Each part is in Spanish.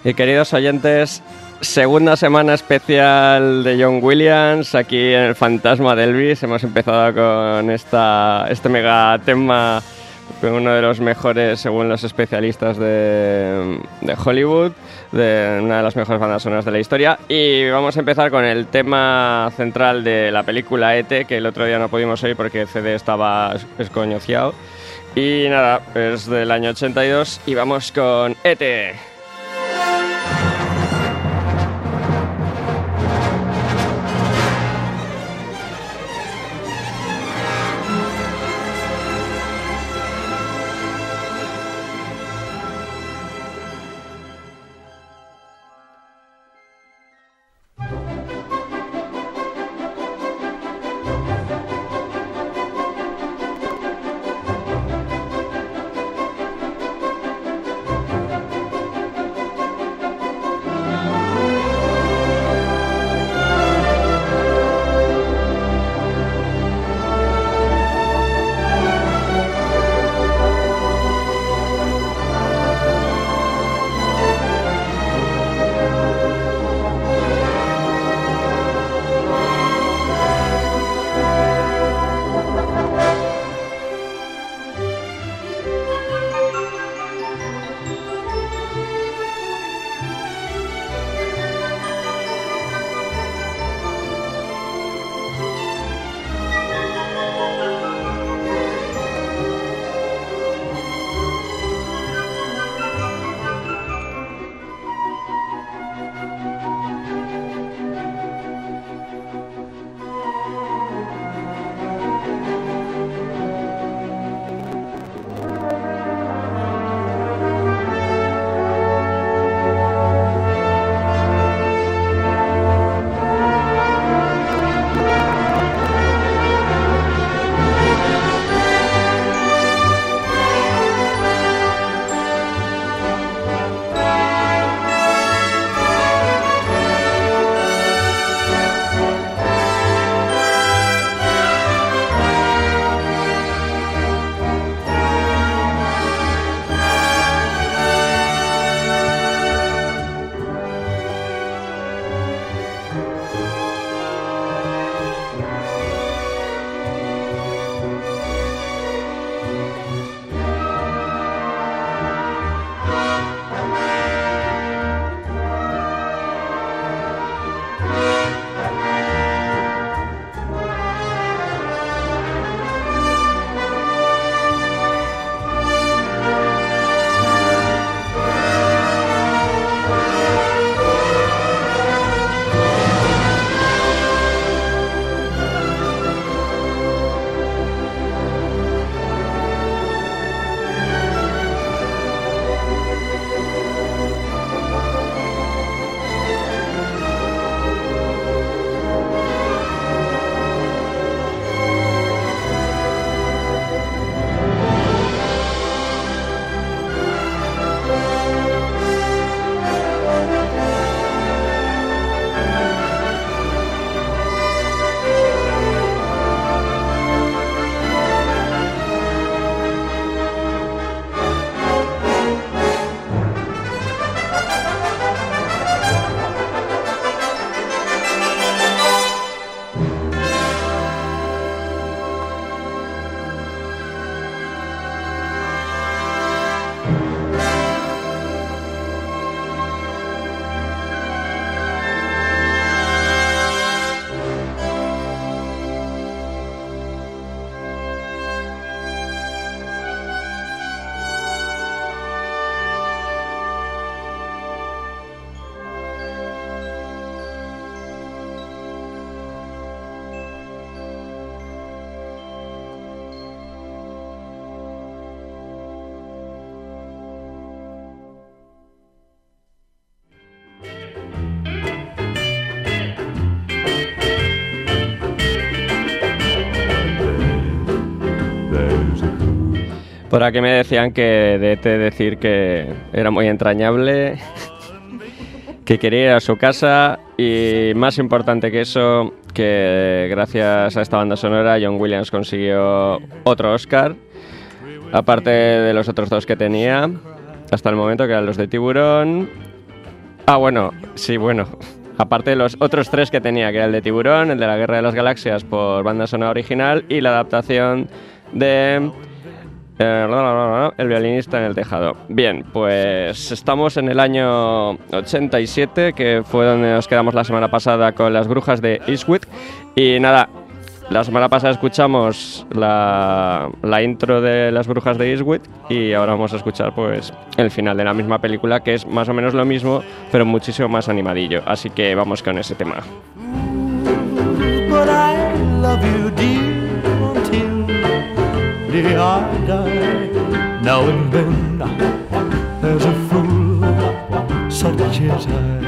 Y queridos oyentes, segunda semana especial de John Williams aquí en el Fantasma de Elvis. Hemos empezado con este mega tema, uno de los mejores según los especialistas de Hollywood, de una de las mejores bandas sonoras de la historia. Y vamos a empezar con el tema central de la película E.T., que el otro día no pudimos oír porque el CD estaba escoñociado. Y nada, es del año 82 y vamos con E.T. Por aquí me decían que de E.T. decir que era muy entrañable, que quería ir a su casa y, más importante que eso, que gracias a esta banda sonora John Williams consiguió otro Oscar, aparte de los otros dos que tenía hasta el momento, que eran los de Tiburón Ah, bueno, sí, bueno. Aparte de los otros 3 que tenía, que era el de Tiburón, el de la Guerra de las Galaxias por banda sonora original y la adaptación de El violinista en el tejado. Bien, pues estamos en el año 87, que fue donde nos quedamos la semana pasada con Las Brujas de Eastwick. Y nada, la semana pasada escuchamos la intro de Las Brujas de Eastwick y ahora vamos a escuchar pues el final de la misma película, que es más o menos lo mismo, pero muchísimo más animadillo. Así que vamos con ese tema. But I love you, dear, until I die. Now and then, there's a fool such as I.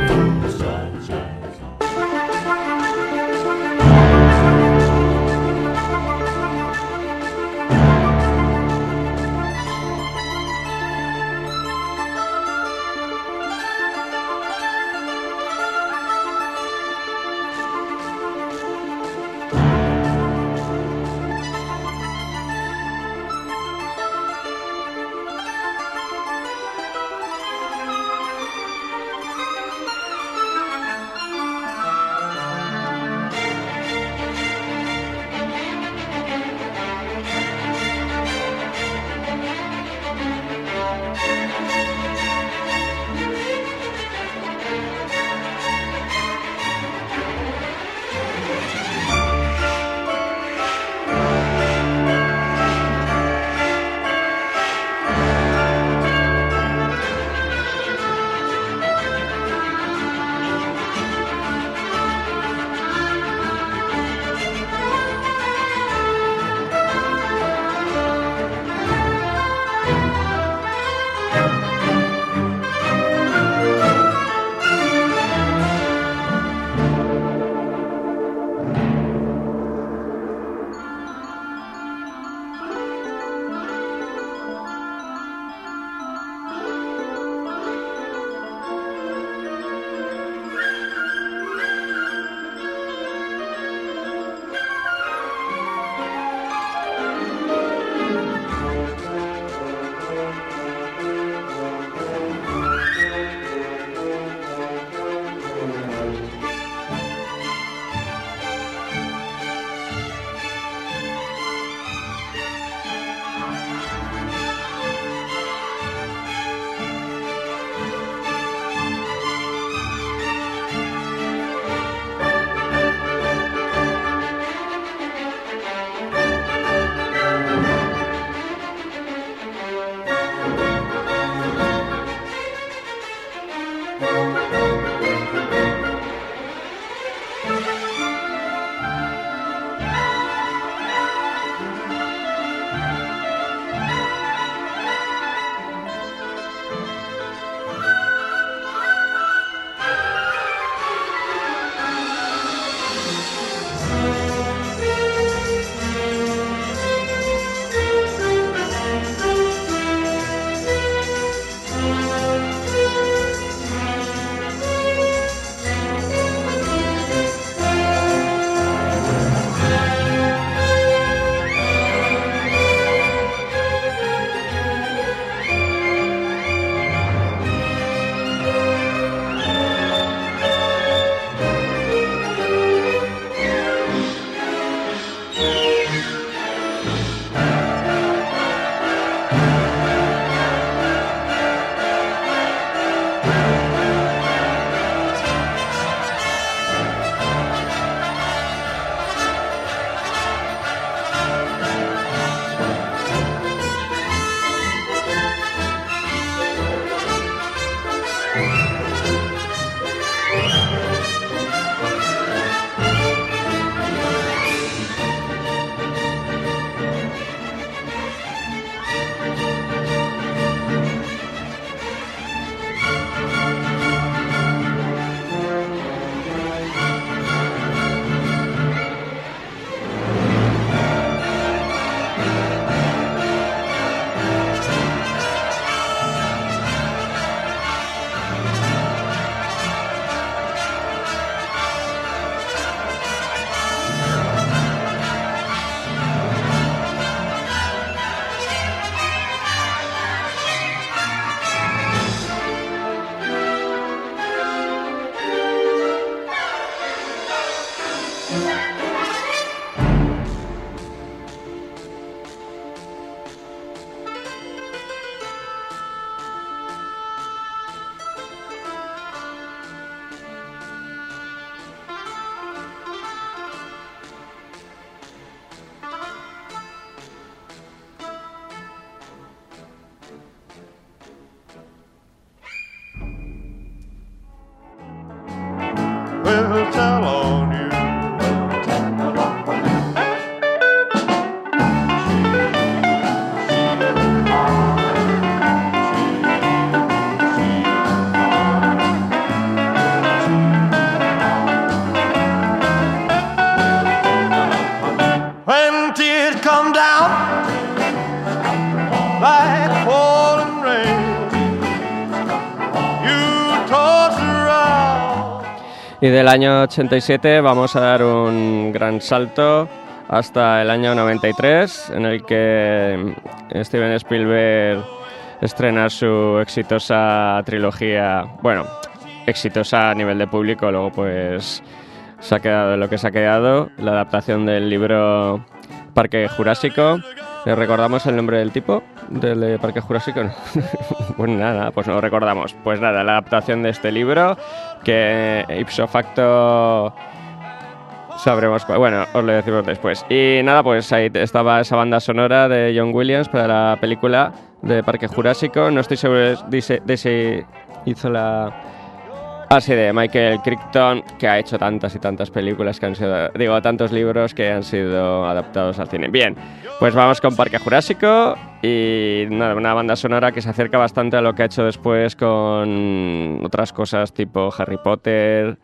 Y del año 87 vamos a dar un gran salto hasta el año 93, en el que Steven Spielberg estrena su exitosa trilogía, bueno, exitosa a nivel de público, luego pues se ha quedado lo que se ha quedado, la adaptación del libro Parque Jurásico. ¿Le recordamos el nombre del tipo del Parque Jurásico? No. Pues nada, pues no lo recordamos. Pues nada, la adaptación de este libro que ipso facto sabremos. Bueno, os lo decimos después. Y nada, pues ahí estaba esa banda sonora de John Williams para la película de Parque Jurásico. No estoy seguro de si hizo la... sí, de Michael Crichton, que ha hecho tantas y tantas películas que han sido... tantos libros que han sido adaptados al cine. Bien, pues vamos con Parque Jurásico y nada, una banda sonora que se acerca bastante a lo que ha hecho después con otras cosas tipo Harry Potter...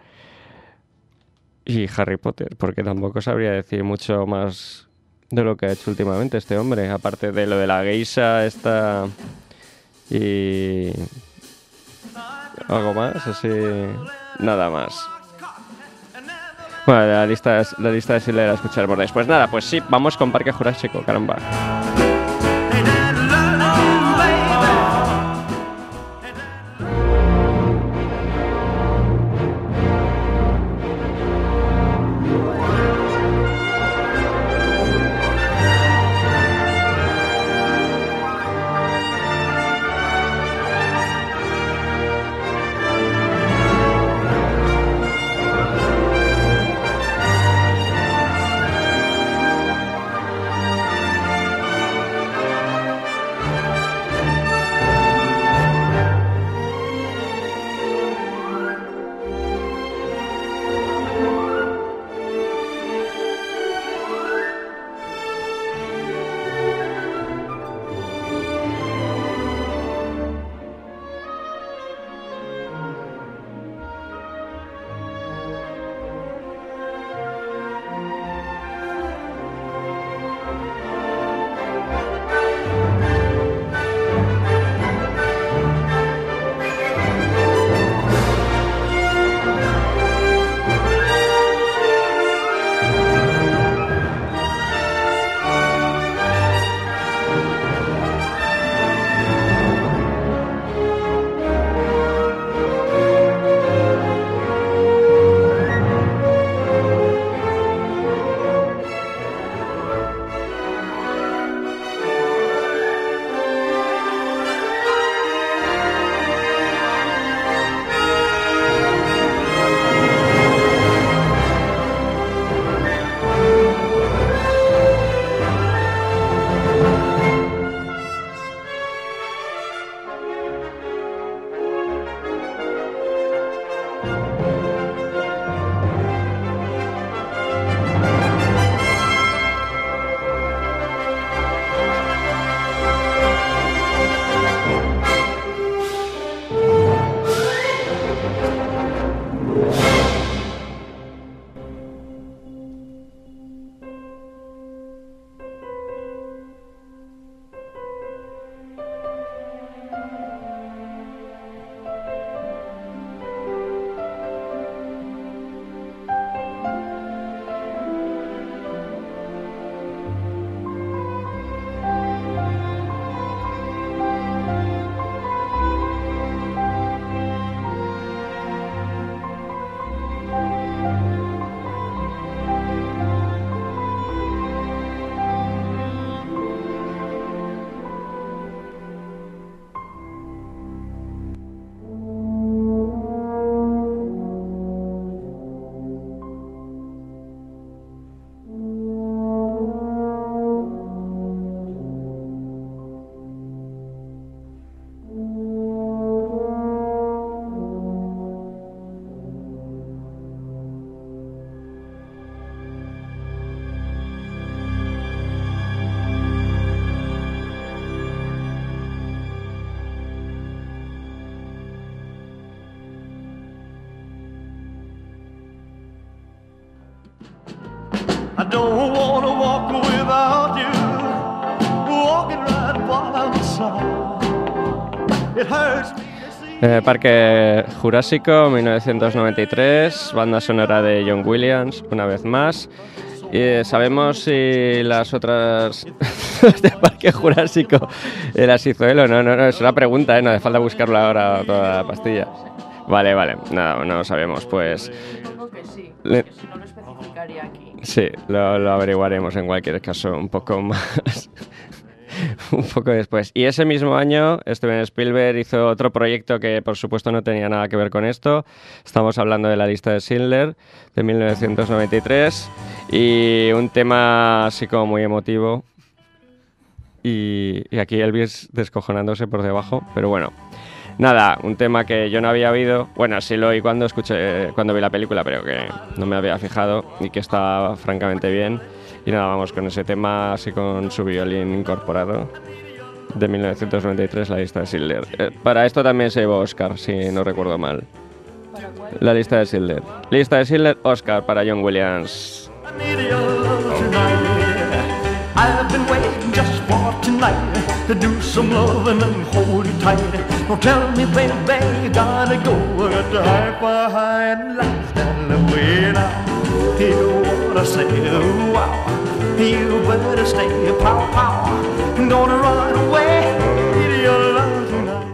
Y Harry Potter, porque tampoco sabría decir mucho más de lo que ha hecho últimamente este hombre, aparte de lo de la geisha esta y algo más, así nada más. Bueno, la lista de Schindler a escuchar por después. Nada, pues sí, vamos con Parque Jurásico, caramba. I don't want to walk without you, walking right by my side. It hurts me to see Parque Jurásico, 1993, banda sonora de John Williams, una vez más. ¿Sabemos si las otras de Parque Jurásico las hizo él o no? No, es una pregunta, no hace falta buscarlo ahora toda la pastilla. Vale, no lo sabemos, pues... Supongo que sí, porque si no lo especificaría aquí. Sí, lo averiguaremos en cualquier caso un poco más... un poco después. Y ese mismo año Steven Spielberg hizo otro proyecto que por supuesto no tenía nada que ver con esto. Estamos hablando de La lista de Schindler de 1993 y un tema así como muy emotivo y aquí Elvis descojonándose por debajo, pero bueno. Nada, un tema que yo no había oído, bueno, sí lo oí cuando vi la película, pero que no me había fijado y que está francamente bien. Y nada, vamos con ese tema así con su violín incorporado de 1993, La lista de Schindler. Para esto también se llevó Oscar, si no recuerdo mal. ¿Para cuál? La lista de Schindler. Lista de Schindler, Oscar para John Williams. I've been waiting just for tonight to do some loving and hold you tight. Don't tell me, baby, you gotta go. I got to high and life and way now. You wanna say, wow, you better stay, pow, pow. I'm gonna run away with your love tonight.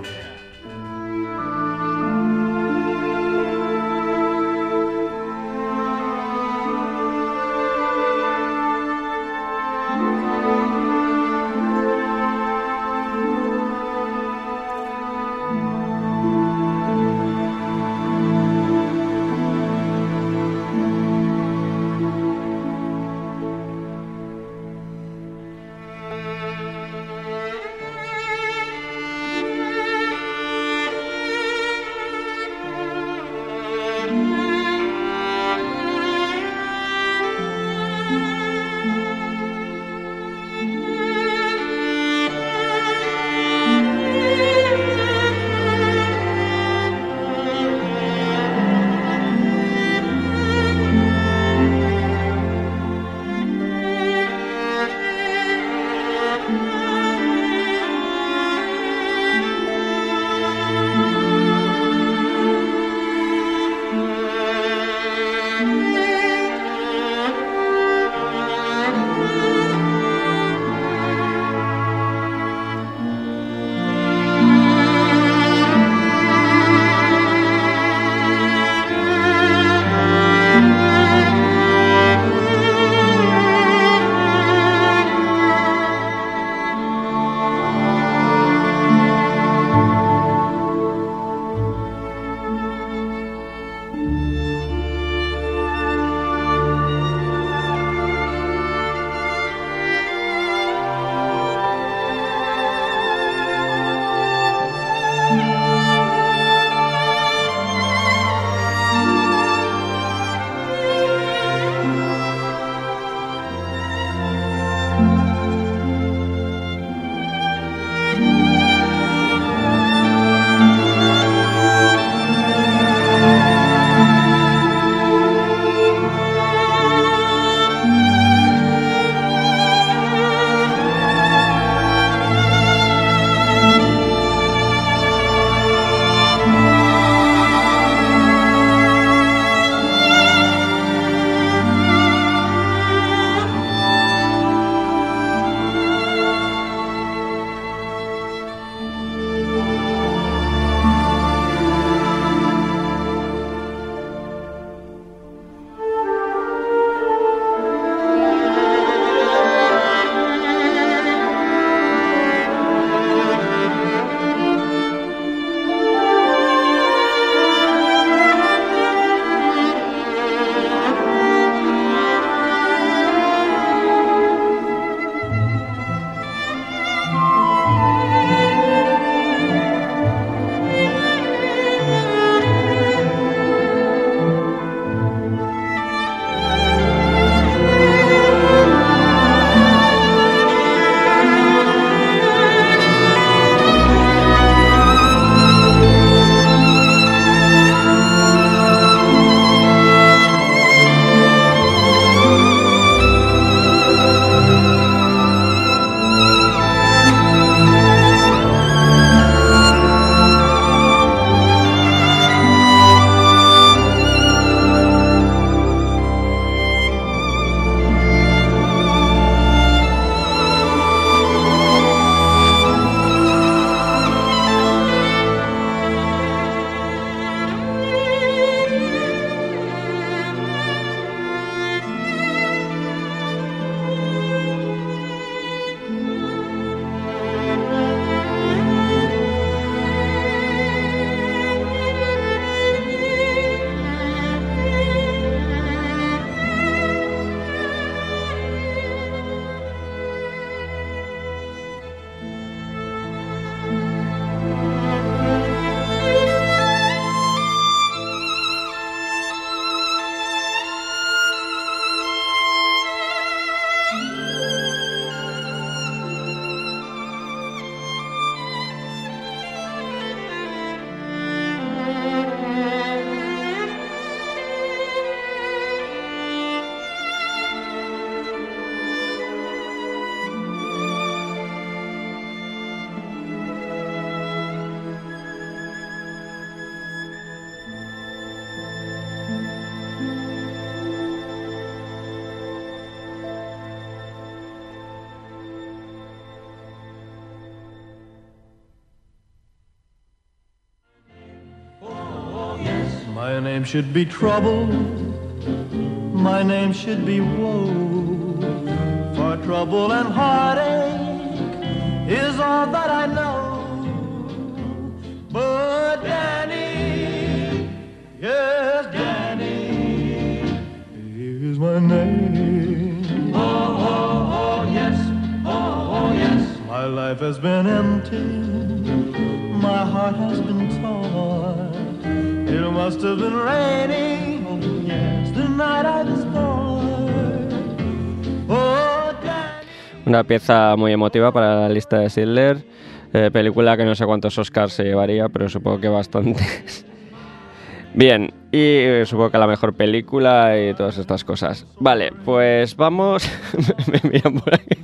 My name should be trouble, my name should be woe, for trouble and heartache is all that I know. But Danny, yes, Danny is my name. Oh, oh, oh, yes, oh, oh, yes. My life has been empty, my heart has been torn. It must have been raining, oh yes, the night I was born. Oh, Danny. Una pieza muy emotiva para la lista de Schindler. Película que no sé cuántos Oscars se llevaría, pero supongo que bastantes. Bien, y supongo que la mejor película y todas estas cosas. Vale, pues vamos... Me miran por aquí.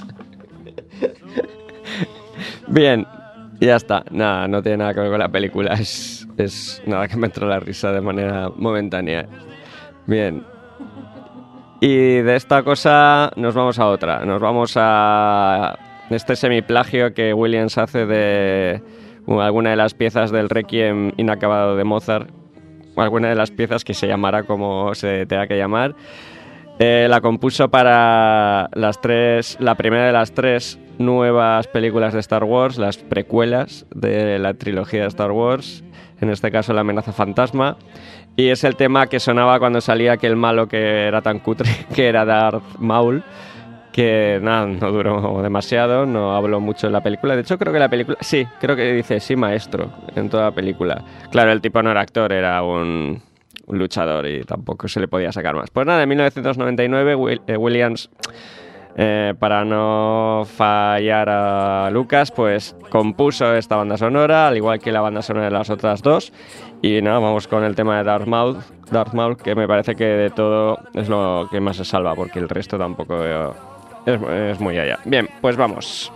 Bien, ya está. Nada, no tiene nada que ver con la película. Es nada que me entró la risa de manera momentánea. Bien. Y de esta cosa nos vamos a otra. Nos vamos a este semiplagio que Williams hace de alguna de las piezas del Requiem inacabado de Mozart. Alguna de las piezas que se llamará como se tenga que llamar. La compuso para la primera de las 3 nuevas películas de Star Wars, las precuelas de la trilogía de Star Wars, en este caso La amenaza fantasma, y es el tema que sonaba cuando salía aquel malo que era tan cutre, que era Darth Maul, que nada, no duró demasiado, no habló mucho en la película. De hecho, creo que la película... Sí, creo que dice sí, maestro, en toda la película. Claro, el tipo no era actor, era un luchador y tampoco se le podía sacar más. Pues nada, en 1999 Williams, para no fallar a Lucas, pues compuso esta banda sonora, al igual que la banda sonora de las otras dos. Y nada, vamos con el tema de Darth Maul, que me parece que de todo es lo que más se salva, porque el resto tampoco es muy allá. Bien, pues vamos.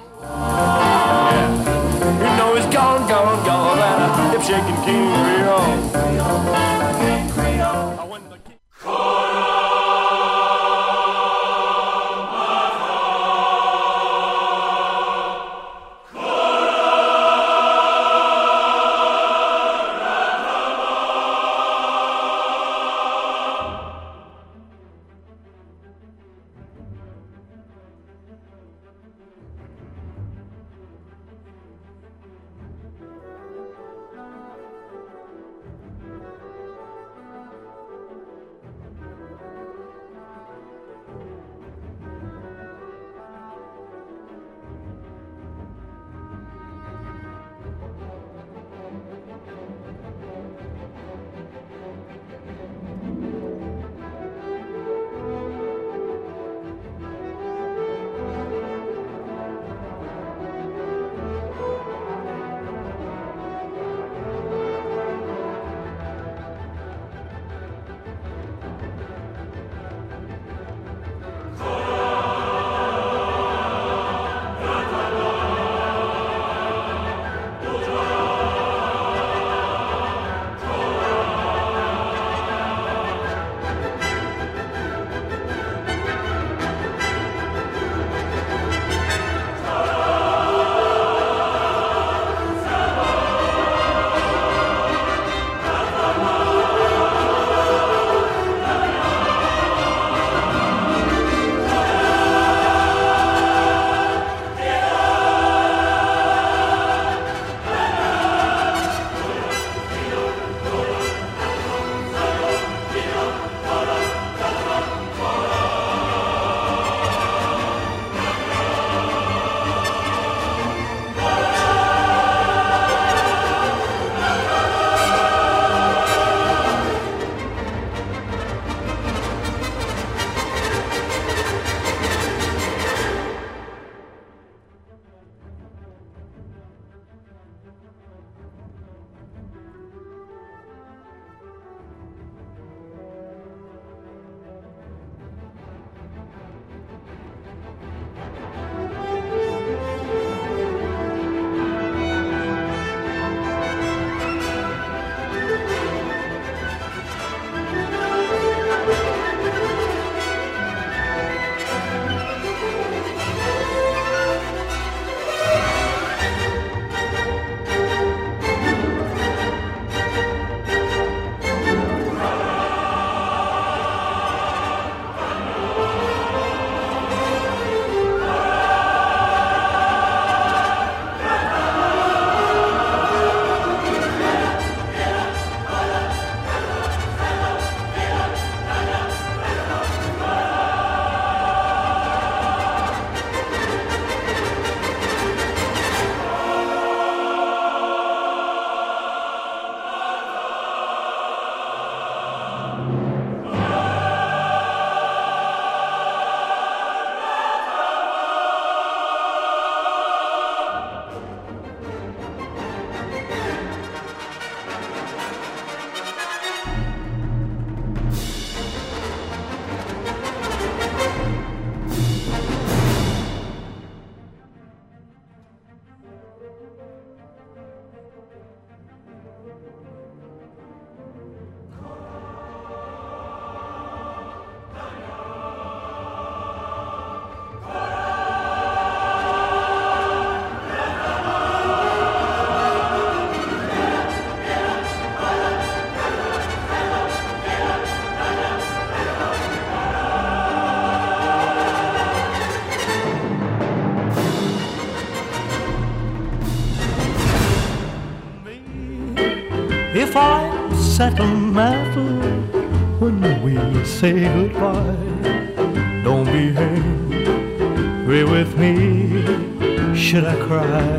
fine sentimental when we say goodbye. Don't be angry with me, should I cry?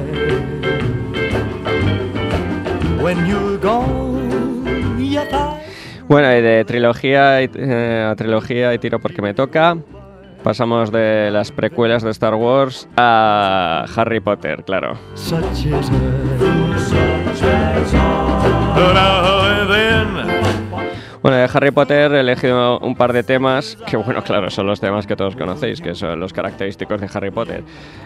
When you're gone, yet I... Bueno, y de trilogía a trilogía y tiro porque me toca. Pasamos de las precuelas de Star Wars a Harry Potter, claro. Such is it. Bueno, de Harry Potter he elegido un par de temas que, bueno, claro, son los temas que todos conocéis, que son los característicos de Harry Potter.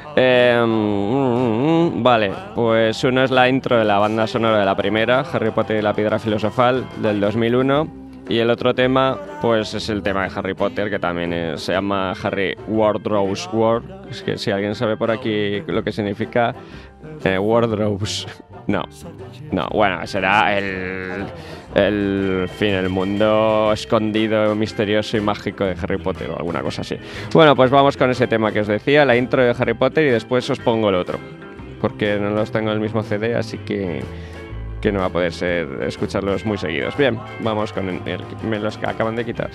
Vale, pues uno es la intro de la banda sonora de la primera, Harry Potter y la Piedra Filosofal, del 2001. Y el otro tema, pues es el tema de Harry Potter, que también se llama Harry Wardrobe's War. Es que si alguien sabe por aquí lo que significa Wardrobes, no, bueno, será el mundo escondido, misterioso y mágico de Harry Potter o alguna cosa así. Bueno, pues vamos con ese tema que os decía, la intro de Harry Potter, y después os pongo el otro, porque no los tengo en el mismo CD, así que no va a poder ser escucharlos muy seguidos. Bien, vamos con los que acaban de quitar.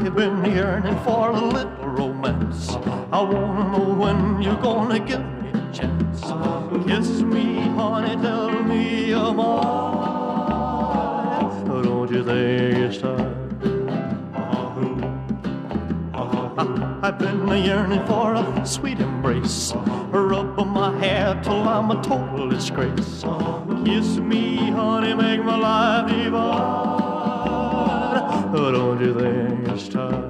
I've been yearning for a little romance. I wanna know when you're gonna give me a chance. Kiss me, honey, tell me you're mine. Don't you think it's time? I've been yearning for a sweet embrace. Rub my hair till I'm a total disgrace. Kiss me, honey, make my life divine. Don't you think it's time?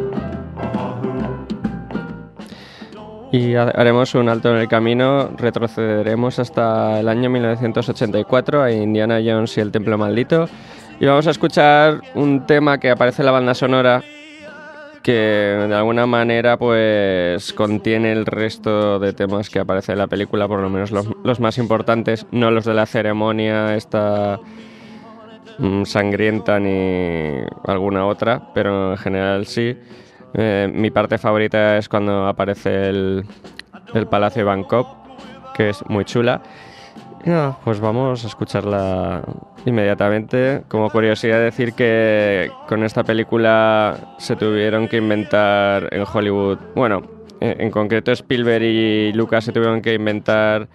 Y haremos un alto en el camino, retrocederemos hasta el año 1984 a Indiana Jones y el Templo Maldito y vamos a escuchar un tema que aparece en la banda sonora que de alguna manera pues contiene el resto de temas que aparecen en la película, por lo menos los más importantes, no los de la ceremonia esta sangrienta ni alguna otra, pero en general sí. Mi parte favorita es cuando aparece el Palacio de Bangkok, que es muy chula. Pues vamos a escucharla inmediatamente. Como curiosidad decir que con esta película se tuvieron que inventar en Hollywood, bueno, en concreto Spielberg y Lucas se tuvieron que inventar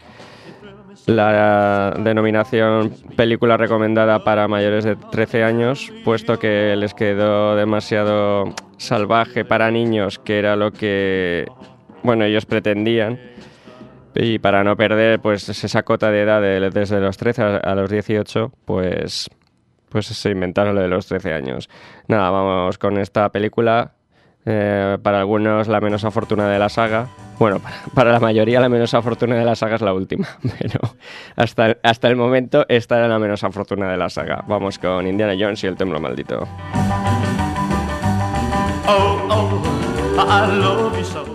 la denominación película recomendada para mayores de 13 años, puesto que les quedó demasiado salvaje para niños, que era lo que, bueno, ellos pretendían. Y para no perder pues esa cota de edad desde los 13 a los 18, pues se inventaron lo de los 13 años. Nada, vamos con esta película. Para algunos la menos afortunada de la saga. Bueno, para la mayoría la menos afortunada de la saga es la última, pero hasta el momento esta era la menos afortunada de la saga. Vamos con Indiana Jones y el Templo Maldito. Oh, oh, I love you so.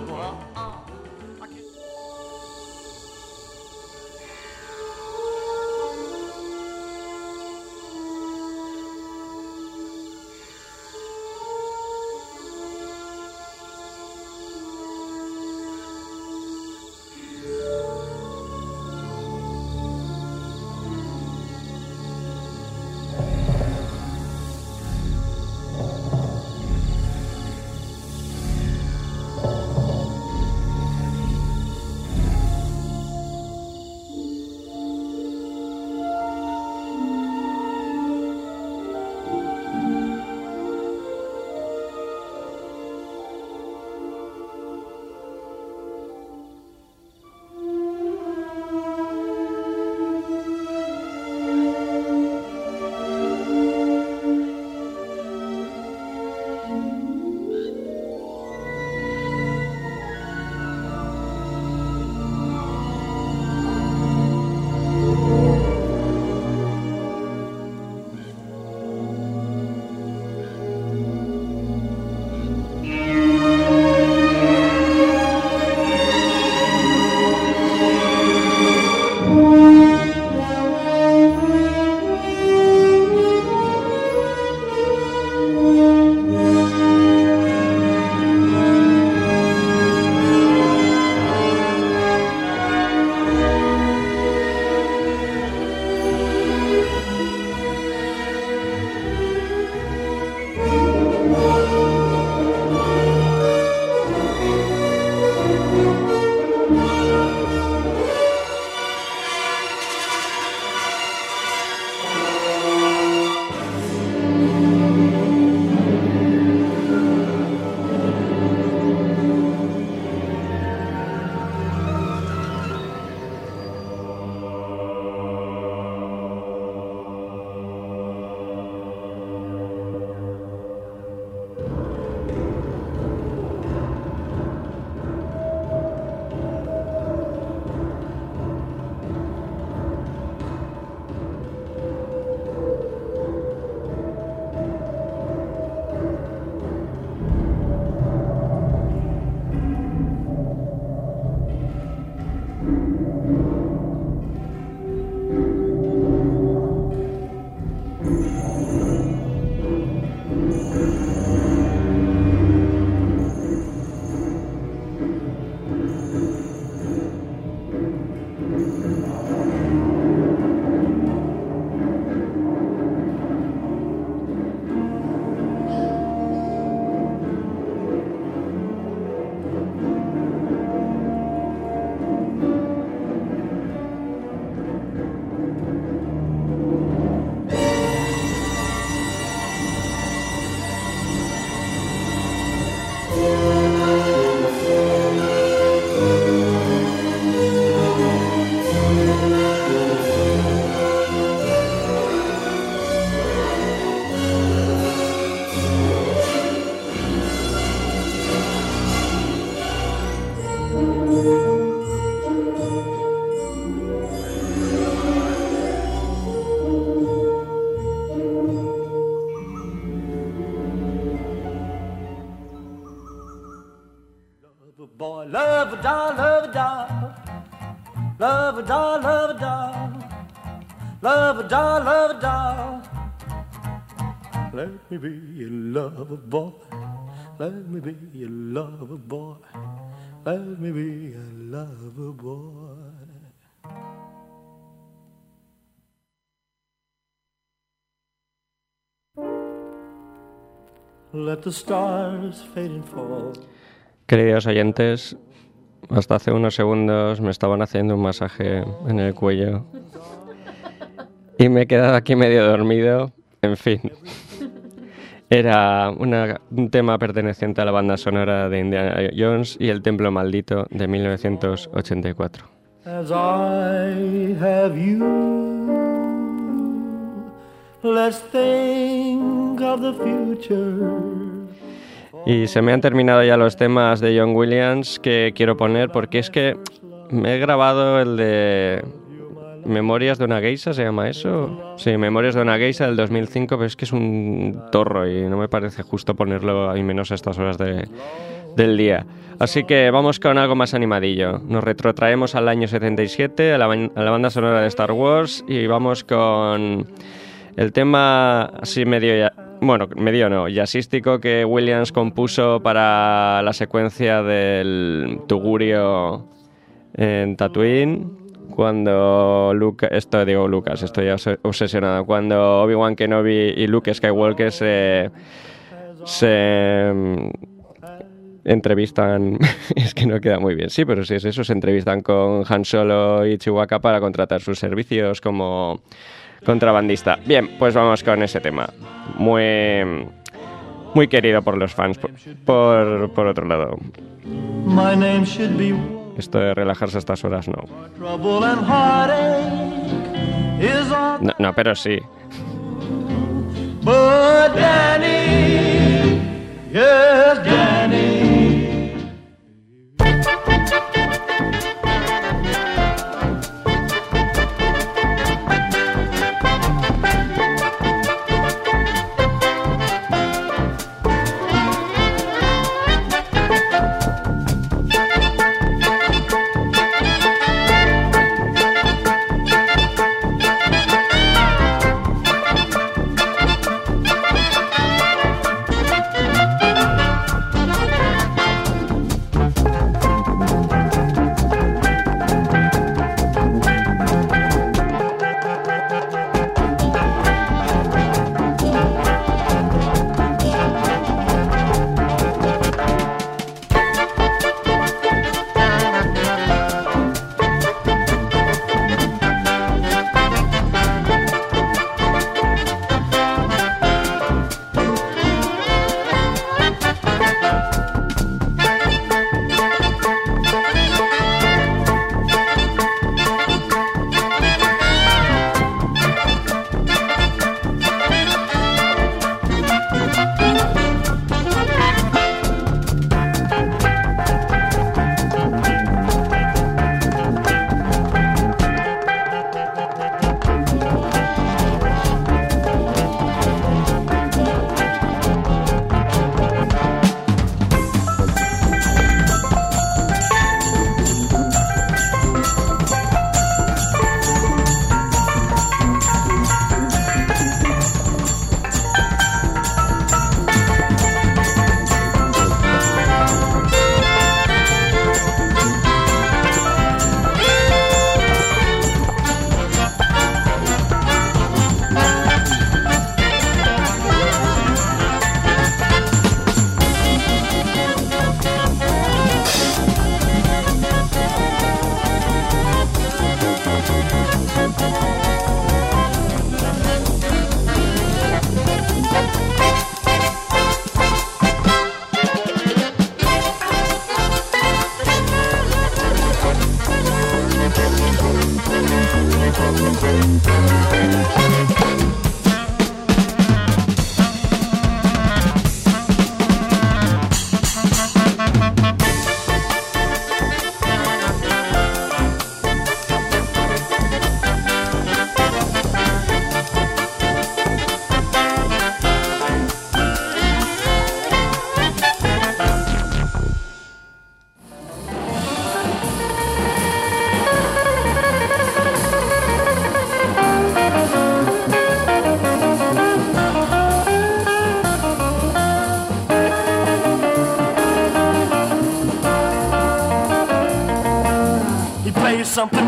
Love-a-da, love-a-da. Love-a-da, love-a-da. Love-a-da, love-a-da. Let me be your lover boy. Let me be your lover boy. Let me be your lover boy. Let the stars fade and fall. Queridos oyentes, hasta hace unos segundos me estaban haciendo un masaje en el cuello y me he quedado aquí medio dormido. En fin, era un tema perteneciente a la banda sonora de Indiana Jones y el Templo Maldito de 1984. As I have you, let's think of the future. Y se me han terminado ya los temas de John Williams que quiero poner porque es que me he grabado el de Memorias de una geisha, ¿se llama eso? Sí, Memorias de una geisha del 2005, pero es que es un torro y no me parece justo ponerlo, y menos a estas horas del día. Así que vamos con algo más animadillo. Nos retrotraemos al año 77, a la banda sonora de Star Wars, y vamos con el tema así medio jazzístico que Williams compuso para la secuencia del Tugurio en Tatooine, cuando estoy obsesionado, cuando Obi-Wan Kenobi y Luke Skywalker se entrevistan, es que no queda muy bien, sí, pero sí es eso, se entrevistan con Han Solo y Chewbacca para contratar sus servicios como contrabandista. Bien, pues vamos con ese tema, muy querido por los fans, por otro lado. My name should be Esto de relajarse a estas horas no. trouble and heartache is on. No, pero sí. But Danny, yes, Danny.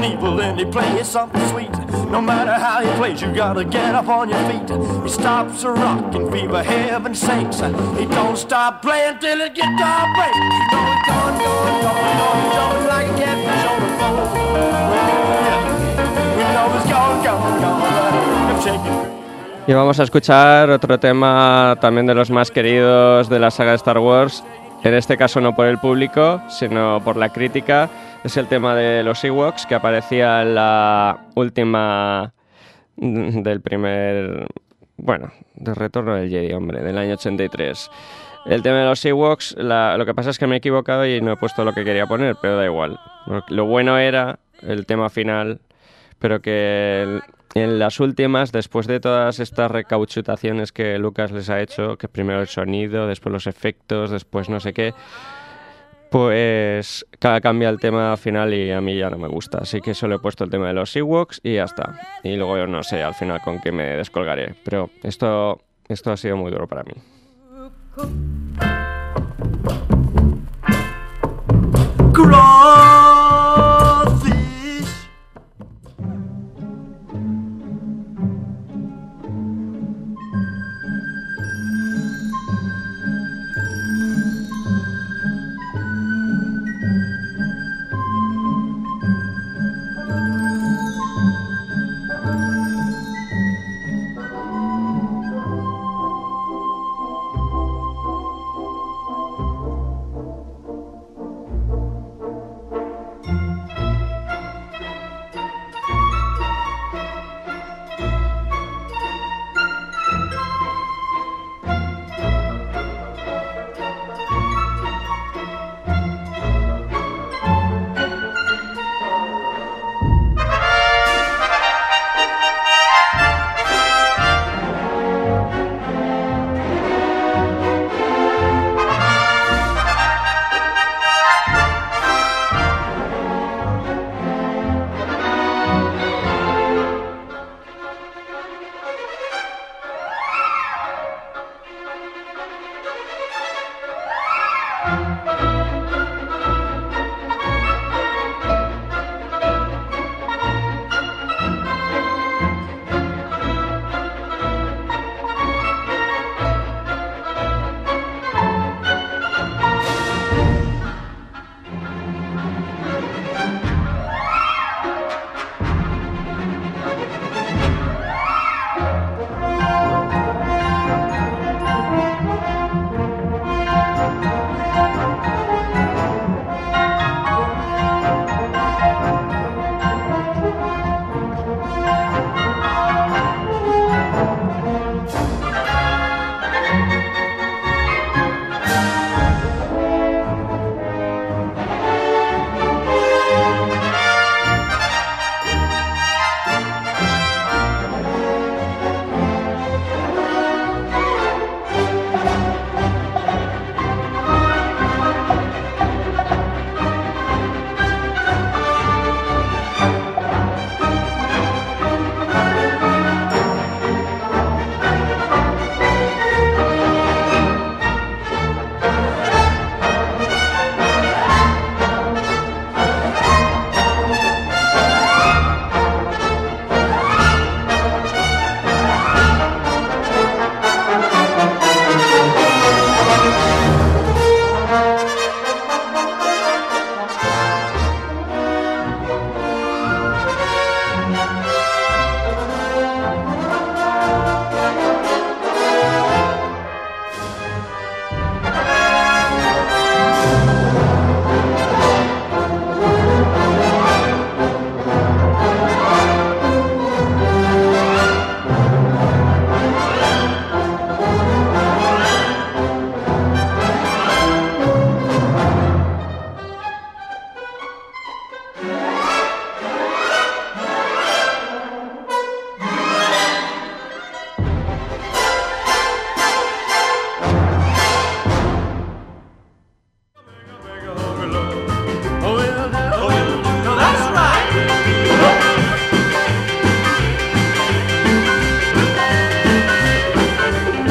evil and he plays something sweet. No matter how he plays, you gotta get up on your feet. He stops a rockin' fever, heaven sakes. He don't stop playing till his guitar breaks. You know he's going, jumping like a catfish on a pole. Oh, yeah. We know he's going, let him shake it. Y vamos a escuchar otro tema también de los más queridos de la saga de Star Wars. En este caso no por el público, sino por la crítica. Es el tema de los Ewoks, que aparecía en la última del primer... Bueno, del Retorno del Jedi, hombre, del año 83. El tema de los Ewoks, lo que pasa es que me he equivocado y no he puesto lo que quería poner, pero da igual. Lo bueno era el tema final, pero que en las últimas, después de todas estas recauchutaciones que Lucas les ha hecho, que primero el sonido, después los efectos, después no sé qué, pues cambia el tema final y a mí ya no me gusta. Así que solo he puesto el tema de los Ewoks y ya está. Y luego yo no sé al final con qué me descolgaré. Pero esto ha sido muy duro para mí.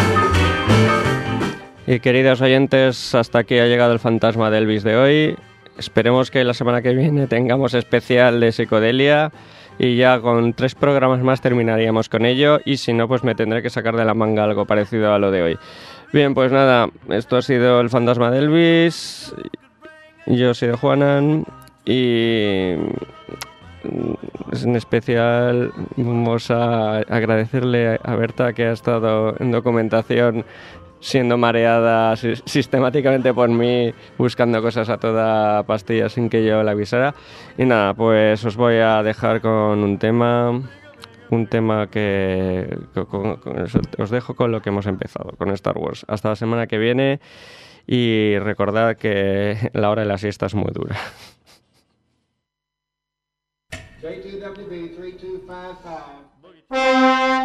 Y queridos oyentes, hasta aquí ha llegado el fantasma de Elvis de hoy. esperemos que la semana que viene tengamos especial de psicodelia y ya con 3 programas más terminaríamos con ello, y si no, pues me tendré que sacar de la manga algo parecido a lo de hoy. Bien, pues nada, esto ha sido el Fantasma de Elvis. Yo soy de Juanan y en especial vamos a agradecerle a Berta, que ha estado en documentación siendo mareada sistemáticamente por mí, buscando cosas a toda pastilla sin que yo la avisara. Y nada, pues os voy a dejar con un tema que os dejo con lo que hemos empezado, con Star Wars. Hasta la semana que viene, y recordad que la hora de la siesta es muy dura. J2WB 3255.